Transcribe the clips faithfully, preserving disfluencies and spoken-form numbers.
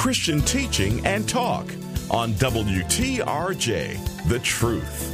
Christian teaching and talk on W T R J, The Truth.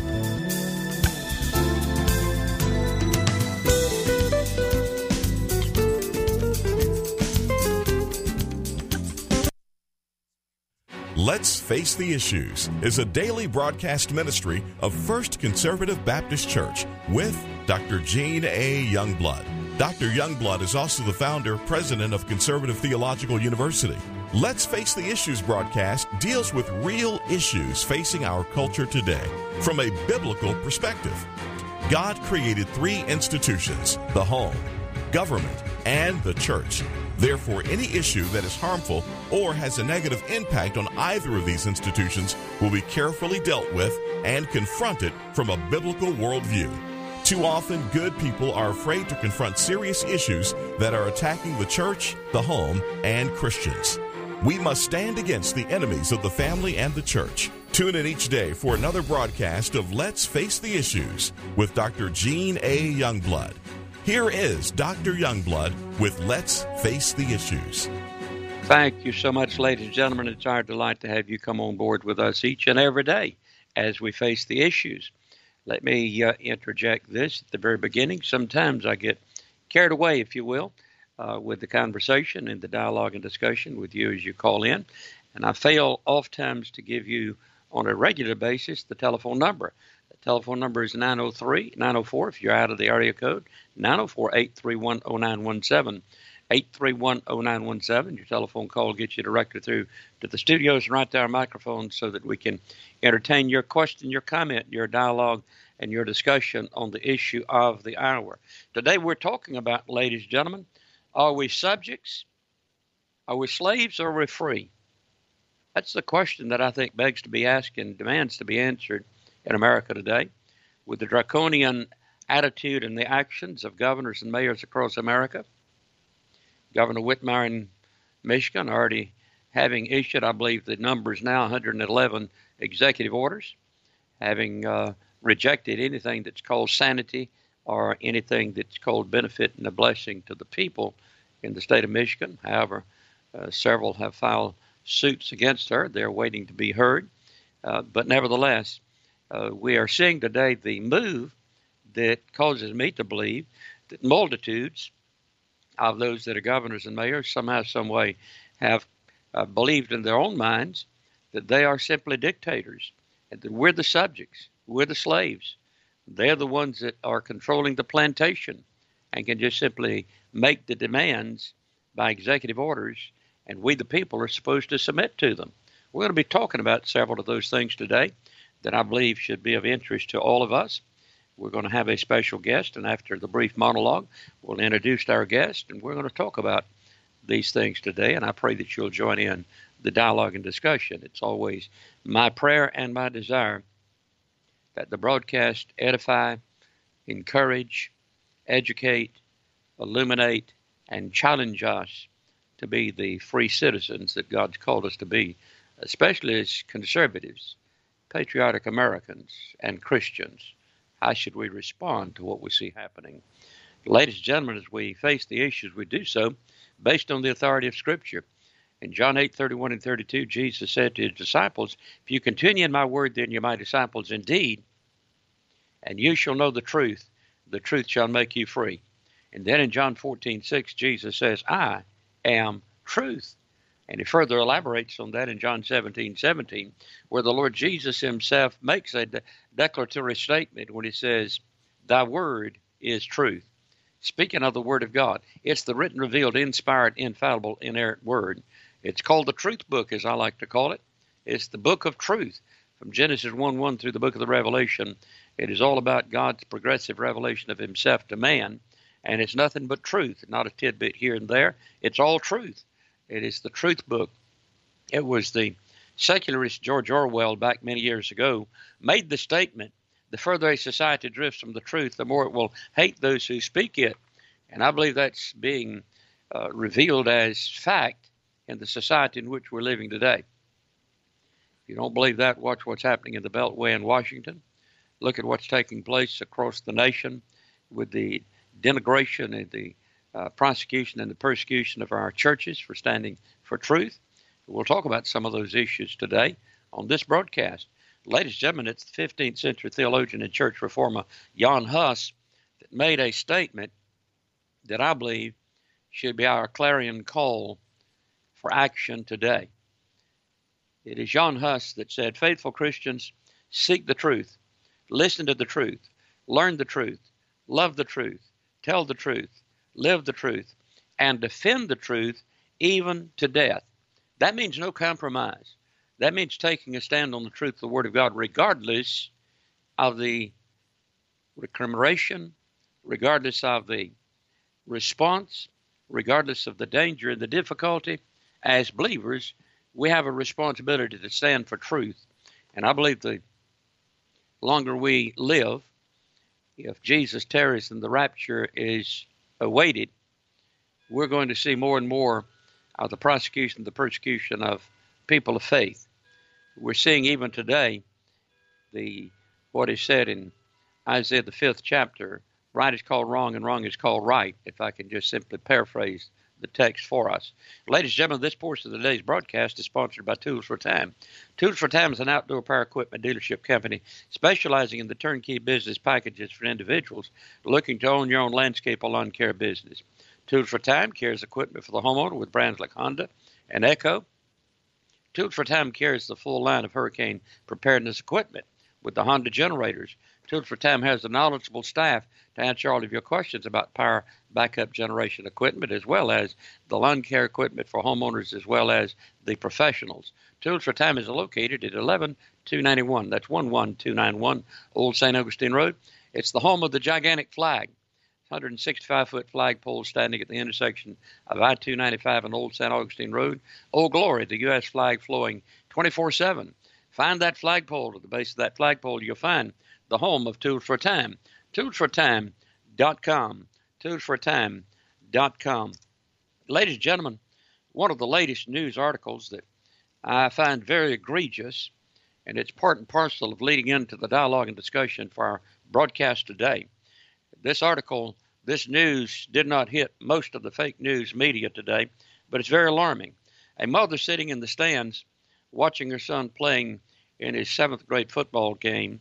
Let's Face the Issues is a daily broadcast ministry of First Conservative Baptist Church with Doctor Gene A. Youngblood. Doctor Youngblood is also the founder, president of Conservative Theological University. Let's Face the Issues broadcast deals with real issues facing our culture today from a biblical perspective. God created three institutions: the home, government, and the church. Therefore, any issue that is harmful or has a negative impact on either of these institutions will be carefully dealt with and confronted from a biblical worldview. Too often, good people are afraid to confront serious issues that are attacking the church, the home, and Christians. We must stand against the enemies of the family and the church. Tune in each day for another broadcast of Let's Face the Issues with Doctor Gene A. Youngblood. Here is Doctor Youngblood with Let's Face the Issues. Thank you so much, ladies and gentlemen. It's our delight to have you come on board with us each and every day as we face the issues. Let me uh, interject this at the very beginning. Sometimes I get carried away, if you will, uh, with the conversation and the dialogue and discussion with you as you call in. And I fail oftentimes to give you on a regular basis the telephone number. The telephone number is nine oh three, nine oh four, if you're out of the area code, nine oh four, eight three one, oh nine one seven, eight three one, oh nine one seven. Your telephone call gets you directly through to the studios and right to our microphone so that we can entertain your question, your comment, your dialogue, and your discussion on the issue of the hour. Today we're talking about, ladies and gentlemen, are we subjects, are we slaves, or are we free? That's the question that I think begs to be asked and demands to be answered in America today, with the draconian attitude and the actions of governors and mayors across America. Governor Whitmire in Michigan already having issued, I believe the number is now one hundred eleven executive orders, having uh, rejected anything that's called sanity or anything that's called benefit and a blessing to the people in the state of Michigan. However, uh, several have filed suits against her. They're waiting to be heard. Uh, but nevertheless, Uh, we are seeing today the move that causes me to believe that multitudes of those that are governors and mayors somehow, some way have uh, believed in their own minds that they are simply dictators and that we're the subjects, we're the slaves. They're the ones that are controlling the plantation and can just simply make the demands by executive orders, and we the people are supposed to submit to them. We're going to be talking about several of those things today that I believe should be of interest to all of us. We're going to have a special guest, and after the brief monologue, we'll introduce our guest, and we're going to talk about these things today, and I pray that you'll join in the dialogue and discussion. It's always my prayer and my desire that the broadcast edify, encourage, educate, illuminate, and challenge us to be the free citizens that God's called us to be, especially as conservatives, patriotic Americans, and Christians. How should we respond to what we see happening? Ladies and gentlemen, as we face the issues, we do so based on the authority of Scripture. In John eight, thirty-one and thirty-two, Jesus said to his disciples, "If you continue in my word, then you're my disciples indeed, and you shall know the truth. The truth shall make you free." And then in John fourteen, six, Jesus says, "I am truth." And he further elaborates on that in John seventeen, seventeen, where the Lord Jesus himself makes a de- declaratory statement when he says, "Thy word is truth." Speaking of the word of God, it's the written, revealed, inspired, infallible, inerrant word. It's called the truth book, as I like to call it. It's the book of truth. From Genesis one one through the book of the Revelation, it is all about God's progressive revelation of himself to man, and it's nothing but truth, not a tidbit here and there. It's all truth. It is the truth book. It was the secularist George Orwell back many years ago made the statement, the further a society drifts from the truth, the more it will hate those who speak it. And I believe that's being uh, revealed as fact in the society in which we're living today. If you don't believe that, watch what's happening in the Beltway in Washington. Look at what's taking place across the nation with the denigration and the uh, prosecution and the persecution of our churches for standing for truth. We'll talk about some of those issues today on this broadcast. Ladies and gentlemen, it's the fifteenth century theologian and church reformer Jan Hus that made a statement that I believe should be our clarion call for action today. It is Jan Hus that said, "Faithful Christians, seek the truth, listen to the truth, learn the truth, love the truth, tell the truth, live the truth, and defend the truth even to death." That means no compromise. That means taking a stand on the truth of the Word of God, regardless of the recrimination, regardless of the response, regardless of the danger and the difficulty. As believers, we have a responsibility to stand for truth. And I believe the longer we live, if Jesus tarries and the rapture is awaited, we're going to see more and more of the prosecution, the persecution of people of faith. We're seeing even today the what is said in Isaiah the fifth chapter, right is called wrong and wrong is called right, if I can just simply paraphrase the text for us. Ladies and gentlemen, this portion of today's broadcast is sponsored by Tools for Time. Tools for Time is an outdoor power equipment dealership company specializing in the turnkey business packages for individuals looking to own your own landscape or lawn care business. Tools for Time carries equipment for the homeowner with brands like Honda and Echo. Tools for Time carries the full line of hurricane preparedness equipment with the Honda generators. Tools for Time has the knowledgeable staff to answer all of your questions about power backup generation equipment, as well as the lawn care equipment for homeowners, as well as the professionals. Tools for Time is located at eleven two ninety-one. That's one one two nine one Old Saint Augustine Road. It's the home of the gigantic flag. one hundred sixty-five foot flagpole standing at the intersection of I two ninety-five and Old Saint Augustine Road. Old Glory, the U S flag flowing twenty-four seven. Find that flagpole. At the base of that flagpole, you'll find the home of Tools for Time. tools for time dot com. tools for time dot com. Ladies and gentlemen, one of the latest news articles that I find very egregious, and it's part and parcel of leading into the dialogue and discussion for our broadcast today. This article, this news did not hit most of the fake news media today, but it's very alarming. A mother sitting in the stands watching her son playing in his seventh grade football game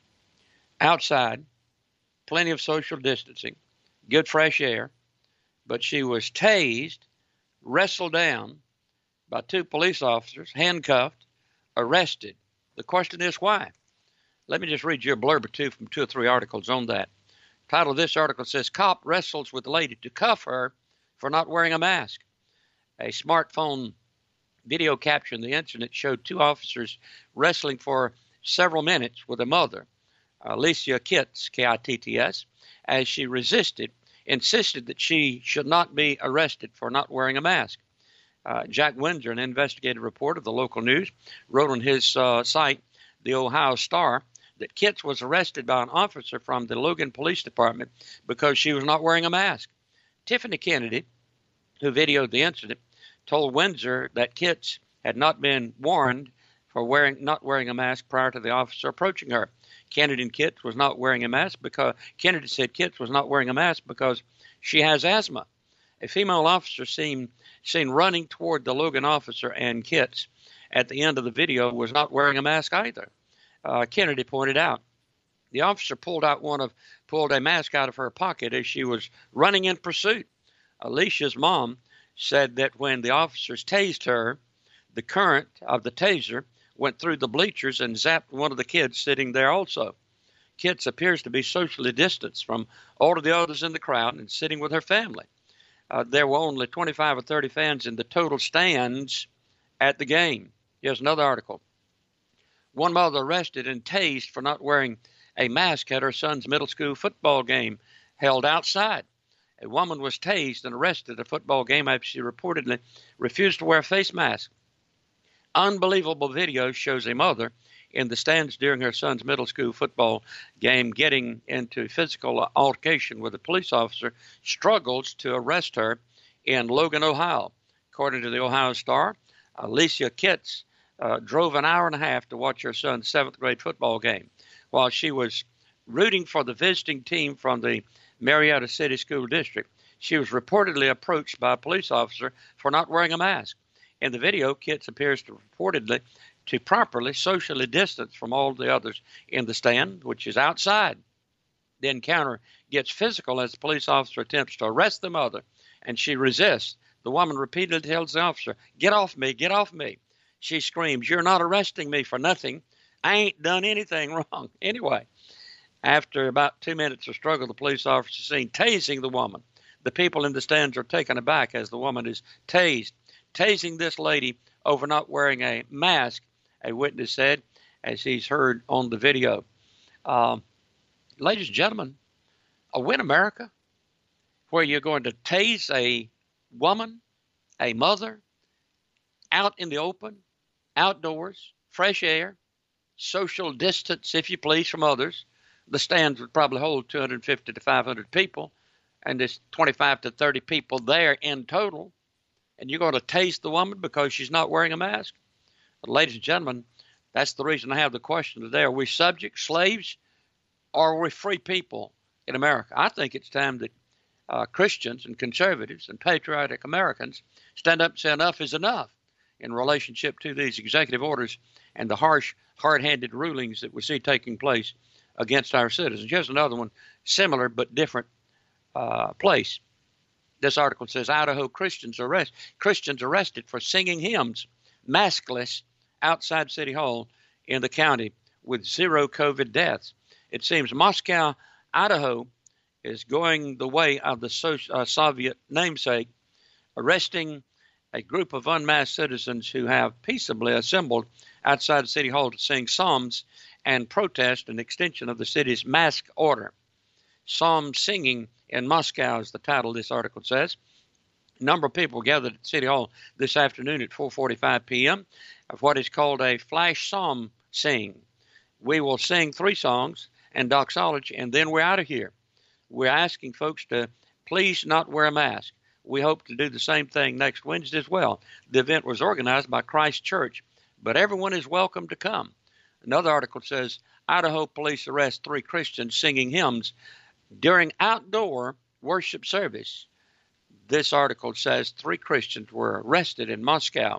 outside, plenty of social distancing, good fresh air, but she was tased, wrestled down by two police officers, handcuffed, arrested. The question is why? Let me just read you a blurb or two from two or three articles on that. Title of this article says, "Cop wrestles with lady to cuff her for not wearing a mask." A smartphone video capturing the incident showed two officers wrestling for several minutes with a mother, Alicia Kitts, K I T T S, as she resisted, insisted that she should not be arrested for not wearing a mask. Uh, Jack Windsor, an investigative reporter of the local news, wrote on his uh, site, the Ohio Star, that Kitts was arrested by an officer from the Logan Police Department because she was not wearing a mask. Tiffany Kennedy, who videoed the incident, told Windsor that Kitts had not been warned for wearing not wearing a mask prior to the officer approaching her. Kennedy and Kitts was not wearing a mask because Kennedy said Kitts was not wearing a mask because she has asthma. A female officer seen seen running toward the Logan officer, and Kitts at the end of the video was not wearing a mask either. Uh, Kennedy pointed out the officer pulled out one of pulled a mask out of her pocket as she was running in pursuit. Alicia's mom said that when the officers tased her, the current of the taser went through the bleachers and zapped one of the kids sitting there also. Kitts appears to be socially distanced from all of the others in the crowd and sitting with her family. Uh, there were only twenty-five or thirty fans in the total stands at the game. Here's another article. One mother arrested and tased for not wearing a mask at her son's middle school football game held outside. A woman was tased and arrested at a football game after she reportedly refused to wear a face mask. Unbelievable video shows a mother in the stands during her son's middle school football game getting into physical altercation with a police officer, struggles to arrest her in Logan, Ohio. According to the Ohio Star, Alicia Kitts uh, drove an hour and a half to watch her son's seventh grade football game. While she was rooting for the visiting team from the Marietta City School District, she was reportedly approached by a police officer for not wearing a mask. In the video, Kitts appears to reportedly to properly socially distance from all the others in the stand, which is outside. The encounter gets physical as the police officer attempts to arrest the mother, and she resists. The woman repeatedly tells the officer, "Get off me, get off me." She screams, "You're not arresting me for nothing. I ain't done anything wrong." Anyway, after about two minutes of struggle, the police officer is seen tasing the woman. The people in the stands are taken aback as the woman is tased. Tasing this lady over not wearing a mask, a witness said, as he's heard on the video. Um, ladies and gentlemen, are we in America where you're going to tase a woman, a mother, out in the open, outdoors, fresh air, social distance, if you please, from others? The stands would probably hold two hundred fifty to five hundred people, and there's twenty-five to thirty people there in total. And you're going to tase the woman because she's not wearing a mask? But ladies and gentlemen, that's the reason I have the question today. Are we subjects, slaves, or are we free people in America? I think it's time that uh, Christians and conservatives and patriotic Americans stand up and say enough is enough in relationship to these executive orders and the harsh, hard-handed rulings that we see taking place against our citizens. Here's another one, similar but different uh, place. This article says Idaho Christians arrest Christians arrested for singing hymns, maskless, outside City Hall in the county with zero COVID deaths. It seems Moscow, Idaho, is going the way of the so, uh, Soviet namesake, arresting a group of unmasked citizens who have peaceably assembled outside City Hall to sing psalms and protest an extension of the city's mask order. Psalm singing in Moscow is the title, this article says. A number of people gathered at City Hall this afternoon at four forty-five p.m. of what is called a flash psalm sing. We will sing three songs and doxology, and then we're out of here. We're asking folks to please not wear a mask. We hope to do the same thing next Wednesday as well. The event was organized by Christ Church, but everyone is welcome to come. Another article says Idaho police arrest three Christians singing hymns during outdoor worship service. This article says three Christians were arrested in Moscow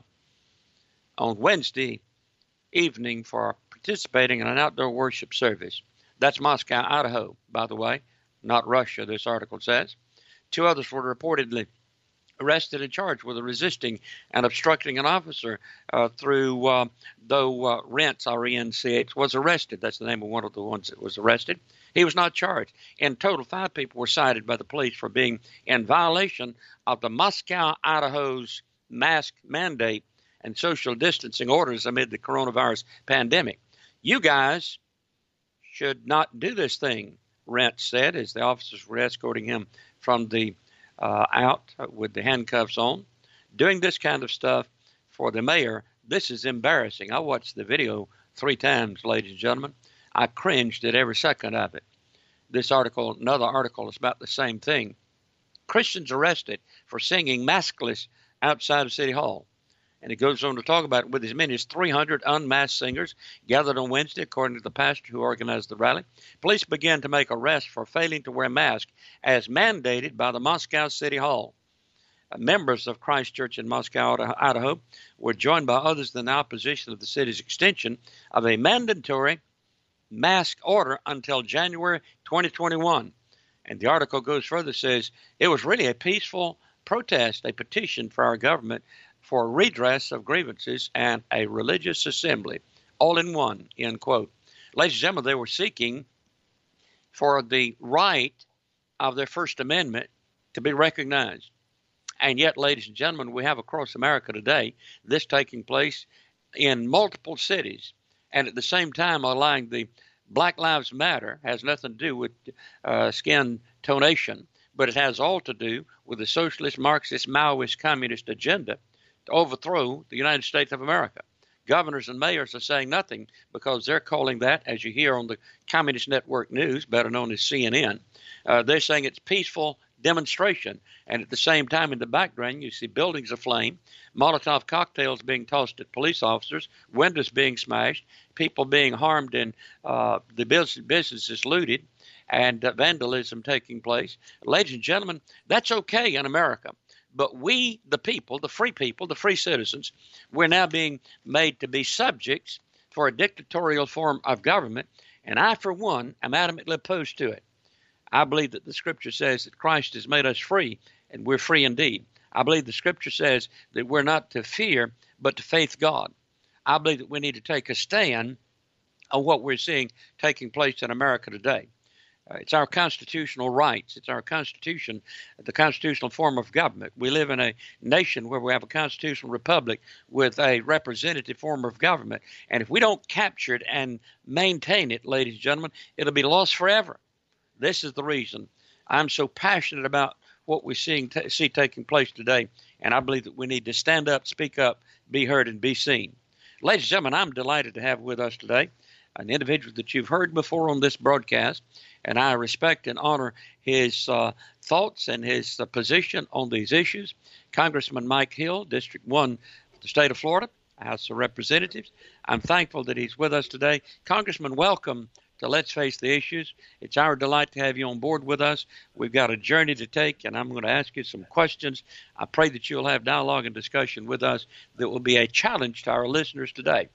on Wednesday evening for participating in an outdoor worship service. That's Moscow, Idaho, by the way, not Russia, this article says. Two others were reportedly arrested and charged with resisting and obstructing an officer uh, through, uh, though uh, Rentz, R E N C H, was arrested. That's the name of one of the ones that was arrested. He was not charged. In total, five people were cited by the police for being in violation of the Moscow, Idaho's mask mandate and social distancing orders amid the coronavirus pandemic. You guys should not do this thing, Rentz said, as the officers were escorting him from the uh, out with the handcuffs on. Doing this kind of stuff for the mayor, this is embarrassing. I watched the video three times, ladies and gentlemen. I cringed at every second of it. This article, another article, is about the same thing. Christians arrested for singing maskless outside of City Hall. And it goes on to talk about it with as many as three hundred unmasked singers gathered on Wednesday, according to the pastor who organized the rally. Police began to make arrests for failing to wear masks as mandated by the Moscow City Hall. Uh, members of Christ Church in Moscow, Idaho, were joined by others in the opposition of the city's extension of a mandatory mask order until January twenty twenty-one. And the article goes further, says it was really a peaceful protest, a petition for our government for redress of grievances and a religious assembly, all in one, end quote. Ladies and gentlemen, they were seeking for the right of their First Amendment to be recognized. And yet, ladies and gentlemen, we have across America today this taking place in multiple cities, and at the same time allowing the Black Lives Matter, has nothing to do with uh, skin tonation, but it has all to do with the socialist, Marxist, Maoist, communist agenda to overthrow the United States of America. Governors and mayors are saying nothing because they're calling that, as you hear on the Communist Network News, better known as C N N, uh, they're saying it's peaceful demonstration. And at the same time, in the background, you see buildings aflame, Molotov cocktails being tossed at police officers, windows being smashed, people being harmed, and uh, the business, businesses looted, and uh, vandalism taking place. Ladies and gentlemen, that's okay in America. But we, the people, the free people, the free citizens, we're now being made to be subjects for a dictatorial form of government. And I, for one, am adamantly opposed to it. I believe that the Scripture says that Christ has made us free, and we're free indeed. I believe the Scripture says that we're not to fear, but to faith God. I believe that we need to take a stand on what we're seeing taking place in America today. Uh, it's our constitutional rights. It's our Constitution, the constitutional form of government. We live in a nation where we have a constitutional republic with a representative form of government. And if we don't capture it and maintain it, ladies and gentlemen, it'll be lost forever. This is the reason I'm so passionate about what we're seeing t- see taking place today. And I believe that we need to stand up, speak up, be heard, and be seen. Ladies and gentlemen, I'm delighted to have with us today an individual that you've heard before on this broadcast, and I respect and honor his uh, thoughts and his uh, position on these issues. Congressman Mike Hill, District one, the state of Florida, House of Representatives. I'm thankful that he's with us today. Congressman, welcome to Let's Face the Issues. It's our delight to have you on board with us. We've got a journey to take, and I'm going to ask you some questions. I pray that you'll have dialogue and discussion with us that will be a challenge to our listeners today.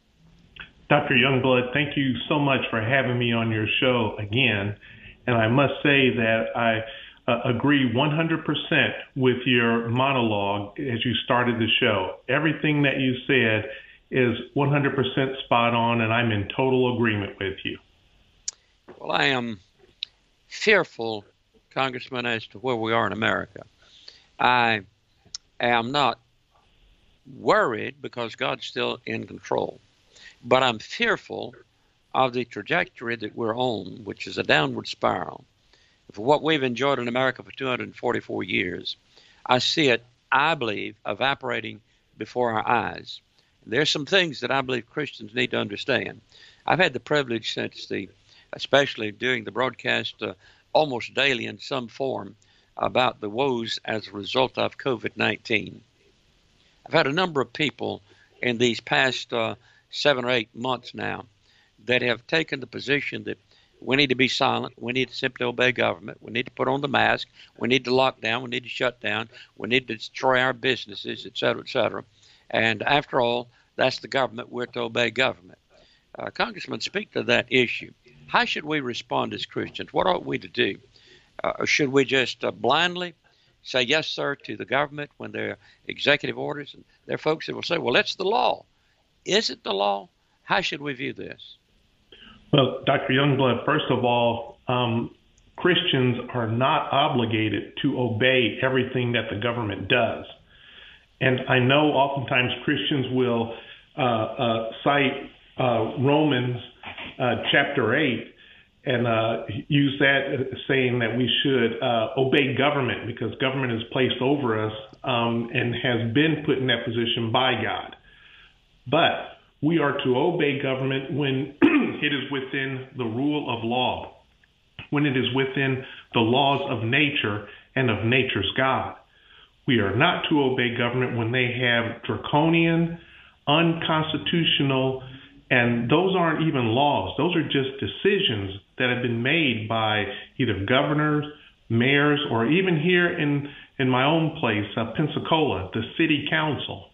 Doctor Youngblood, thank you so much for having me on your show again. And I must say that I uh, agree one hundred percent with your monologue as you started the show. Everything that you said is one hundred percent spot on, and I'm in total agreement with you. Well, I am fearful, Congressman, as to where we are in America. I am not worried because God's still in control. But I'm fearful of the trajectory that we're on, which is a downward spiral. For what we've enjoyed in America for two hundred forty-four years, I see it, I believe, evaporating before our eyes. There's some things that I believe Christians need to understand. I've had the privilege since the, especially during the broadcast, uh, almost daily in some form, about the woes as a result of COVID nineteen. I've had a number of people in these past uh, seven or eight months now that have taken the position that we need to be silent, we need to simply obey government, we need to put on the mask, we need to lock down, we need to shut down, we need to destroy our businesses, et cetera, et cetera. And after all, that's the government. We're to obey government. Uh, Congressman, speak to that issue. How should we respond as Christians? What ought we to do? Uh, or should we just uh, blindly say yes, sir, to the government when there are executive orders? And there are folks that will say, well, that's the law. Is it the law? How should we view this? Well, Doctor Youngblood, first of all, um, Christians are not obligated to obey everything that the government does. And I know oftentimes Christians will uh, uh, cite uh, Romans uh, chapter eight and uh, use that saying that we should uh, obey government because government is placed over us um, and has been put in that position by God. But we are to obey government when it is within the rule of law, when it is within the laws of nature and of nature's God. We are not to obey government when they have draconian, unconstitutional, and those aren't even laws. Those are just decisions that have been made by either governors, mayors, or even here in, in my own place, uh, Pensacola, the city council.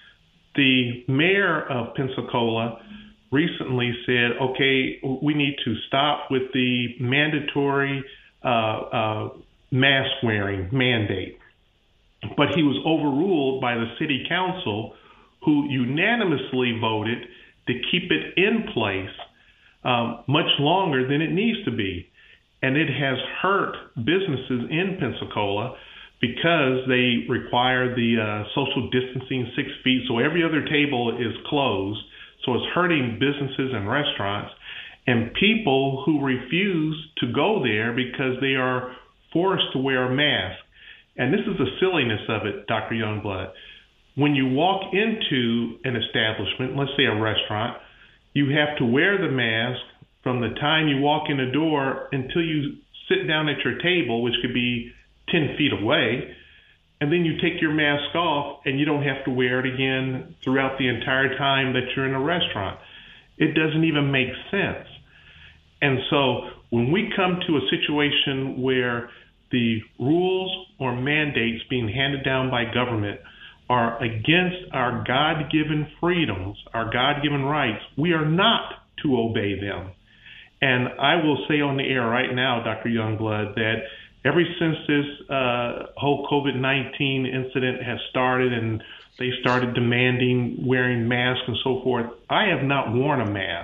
The mayor of Pensacola recently said, okay, we need to stop with the mandatory uh, uh, mask wearing mandate. But he was overruled by the city council, who unanimously voted to keep it in place um, much longer than it needs to be. And it has hurt businesses in Pensacola because they require the uh, social distancing six feet. So every other table is closed. So it's hurting businesses and restaurants and people who refuse to go there because they are forced to wear a mask. And this is the silliness of it, Doctor Youngblood. When you walk into an establishment, let's say a restaurant, you have to wear the mask from the time you walk in the door until you sit down at your table, which could be ten feet away, and then you take your mask off and you don't have to wear it again throughout the entire time that you're in a restaurant. It doesn't even make sense. And so when we come to a situation where the rules or mandates being handed down by government are against our God-given freedoms, our God-given rights, we are not to obey them. And I will say on the air right now, Doctor Youngblood, that ever since this uh, whole COVID nineteen incident has started and they started demanding wearing masks and so forth, I have not worn a mask.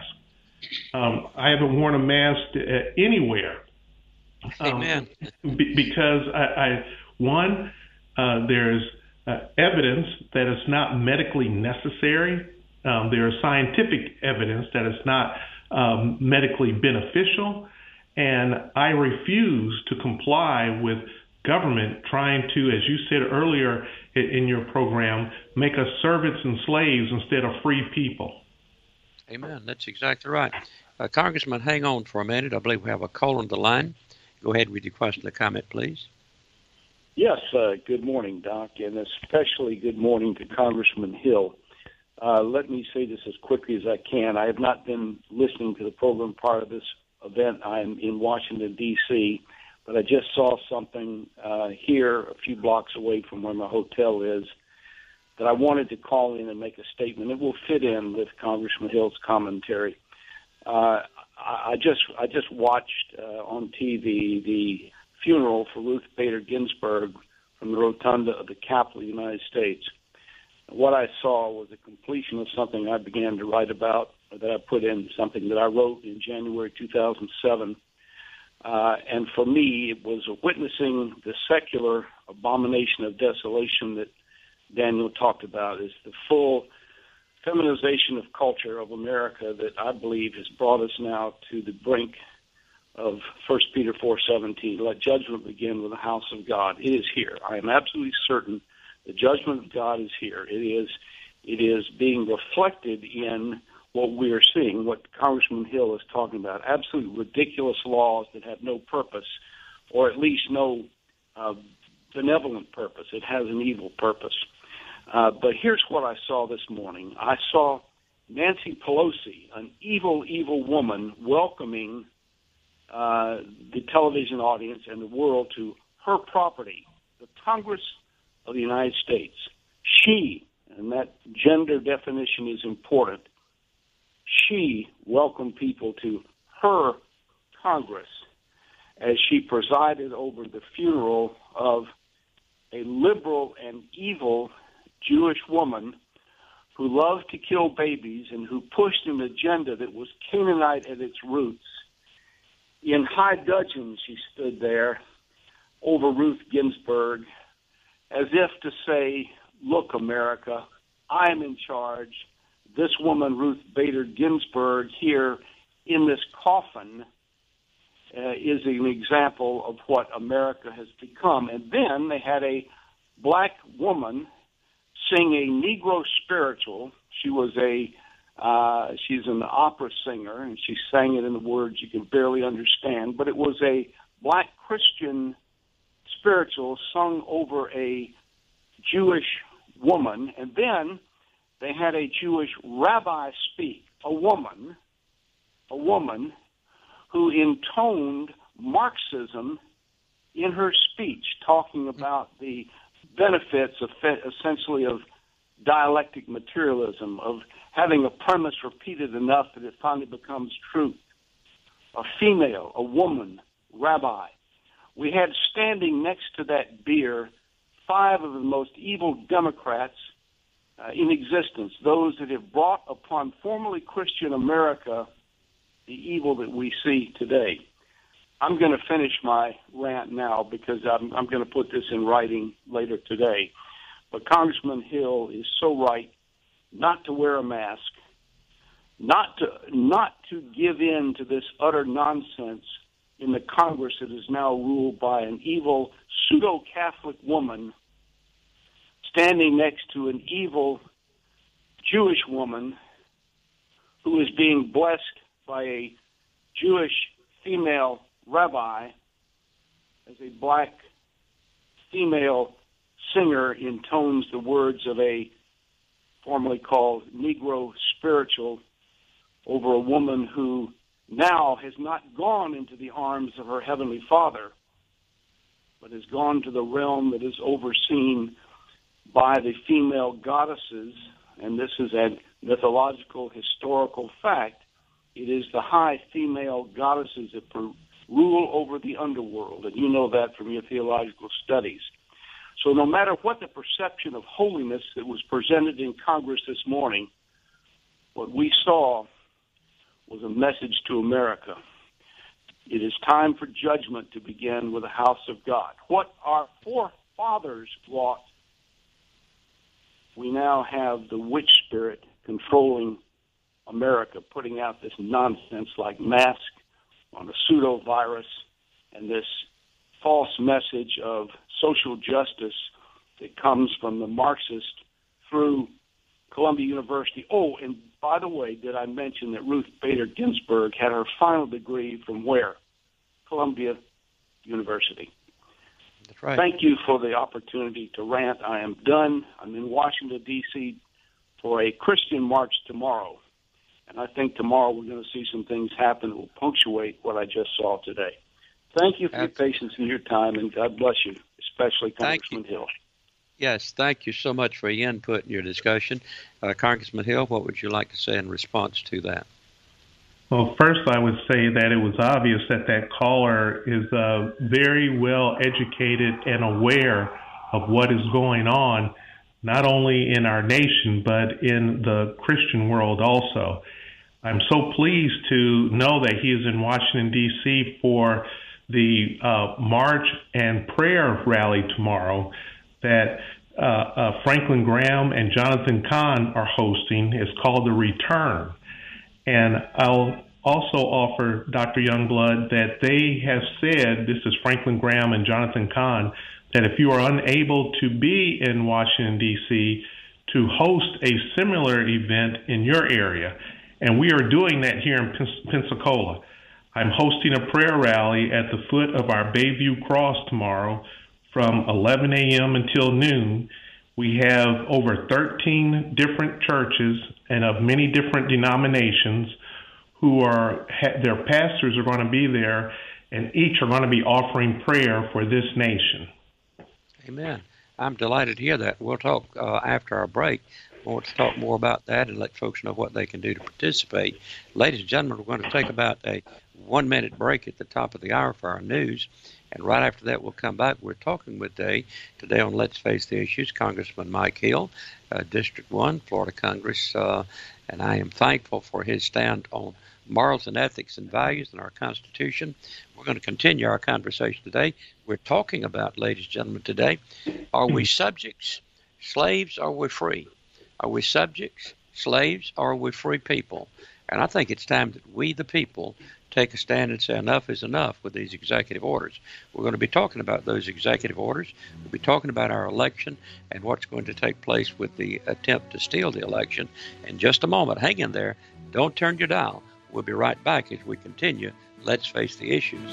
Um, I haven't worn a mask uh, anywhere. Amen. Um, b- because, I, I one, uh, there's uh, evidence that it's not medically necessary. Um, there is scientific evidence that it's not um, medically beneficial. And I refuse to comply with government trying to, as you said earlier in your program, make us servants and slaves instead of free people. Amen. That's exactly right. Uh, Congressman, hang on for a minute. I believe we have a call on the line. Go ahead with your question or comment, please. Yes, uh, good morning, Doc, and especially good morning to Congressman Hill. Uh, let me say this as quickly as I can. I have not been listening to the program part of this event. I'm in Washington, D C, but I just saw something uh, here a few blocks away from where my hotel is that I wanted to call in and make a statement. It will fit in with Congressman Hill's commentary. Uh, I just I just watched uh, on T V the funeral for Ruth Bader Ginsburg from the rotunda of the Capitol of the United States. What I saw was a completion of something I began to write about, or that I put in, something that I wrote in January two thousand seven. Uh, and for me, it was witnessing the secular abomination of desolation that Daniel talked about, is the full feminization of culture of America that I believe has brought us now to the brink of First Peter four seventeen. Let judgment begin with the house of God. It is here. I am absolutely certain the judgment of God is here. It is, it is being reflected in what we are seeing, what Congressman Hill is talking about. Absolutely ridiculous laws that have no purpose, or at least no uh, benevolent purpose. It has an evil purpose. Uh, but here's what I saw this morning. I saw Nancy Pelosi, an evil, evil woman, welcoming uh, the television audience and the world to her property, the Congress of the United States. She, and that gender definition is important, she welcomed people to her Congress as she presided over the funeral of a liberal and evil Jewish woman who loved to kill babies and who pushed an agenda that was Canaanite at its roots. In high dudgeon, she stood there over Ruth Ginsburg as if to say, look, America, I am in charge. This woman, Ruth Bader Ginsburg, here in this coffin uh, is an example of what America has become. And then they had a black woman sing a Negro spiritual. She was a, uh, she's an opera singer, and she sang it in the words you can barely understand, but it was a black Christian spiritual sung over a Jewish woman. And then they had a Jewish rabbi speak, a woman, a woman who intoned Marxism in her speech, talking about the benefits of essentially of dialectic materialism, of having a premise repeated enough that it finally becomes truth. A female, a woman, rabbi. We had standing next to that bier five of the most evil Democrats uh, in existence, those that have brought upon formerly Christian America the evil that we see today. I'm going to finish my rant now because I'm, I'm going to put this in writing later today. But Congressman Hill is so right not to wear a mask, not to not to give in to this utter nonsense in the Congress that is now ruled by an evil pseudo-Catholic woman standing next to an evil Jewish woman who is being blessed by a Jewish female rabbi as a black female singer intones the words of a formerly called Negro spiritual over a woman who now has not gone into the arms of her Heavenly Father, but has gone to the realm that is overseen by the female goddesses, and this is a mythological, historical fact. It is the high female goddesses that per- rule over the underworld, and you know that from your theological studies. So no matter what the perception of holiness that was presented in Congress this morning, what we saw was a message to America. It is time for judgment to begin with the house of God. What our forefathers wrought, we now have the witch spirit controlling America, putting out this nonsense like mask on a pseudo virus and this false message of social justice that comes from the Marxist through Columbia University. Oh, and by the way, did I mention that Ruth Bader Ginsburg had her final degree from where? Columbia University. That's right. Thank you for the opportunity to rant. I am done. I'm in Washington, D C for a Christian march tomorrow. And I think tomorrow we're going to see some things happen that will punctuate what I just saw today. Thank you for your patience and your time, and God bless you, especially Congressman Hill. Yes, thank you so much for your input in your discussion. Uh, Congressman Hill, what would you like to say in response to that? Well, first I would say that it was obvious that that caller is uh, very well educated and aware of what is going on, not only in our nation, but in the Christian world also. I'm so pleased to know that he is in Washington, D C for the uh, March and Prayer Rally tomorrow that uh, uh, Franklin Graham and Jonathan Cahn are hosting. It's called The Return. And I'll also offer Doctor Youngblood that they have said, this is Franklin Graham and Jonathan Cahn, that if you are unable to be in Washington, D C, to host a similar event in your area. And we are doing that here in Pensacola. I'm hosting a prayer rally at the foot of our Bayview Cross tomorrow from eleven a.m. until noon. We have over thirteen different churches and of many different denominations who are, their pastors are going to be there, and each are going to be offering prayer for this nation. Amen. I'm delighted to hear that. We'll talk uh, after our break. I want to talk more about that and let folks know what they can do to participate. Ladies and gentlemen, we're going to take about a one-minute break at the top of the hour for our news, and right after that we'll come back. We're talking with today, today on Let's Face the Issues, Congressman Mike Hill, uh, District one, Florida Congress, uh, and I am thankful for his stand on morals and ethics and values in our Constitution. We're going to continue our conversation today. We're talking about, ladies and gentlemen, today, are we subjects, slaves, or are we free? Are we subjects, slaves, or are we free people? And I think it's time that we, the people, take a stand and say enough is enough with these executive orders. We're going to be talking about those executive orders. We'll be talking about our election and what's going to take place with the attempt to steal the election in just a moment. Hang in there. Don't turn your dial. We'll be right back as we continue. Let's face the issues.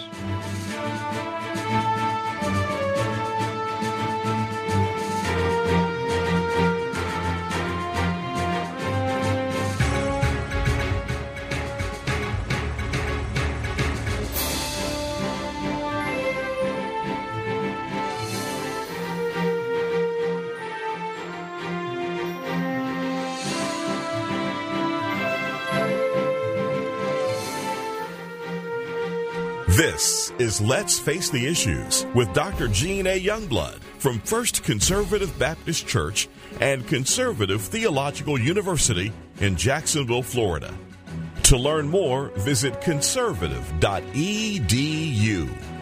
This is Let's Face the Issues with Doctor Gene A. Youngblood from First Conservative Baptist Church and Conservative Theological University in Jacksonville, Florida. To learn more, visit conservative dot e d u.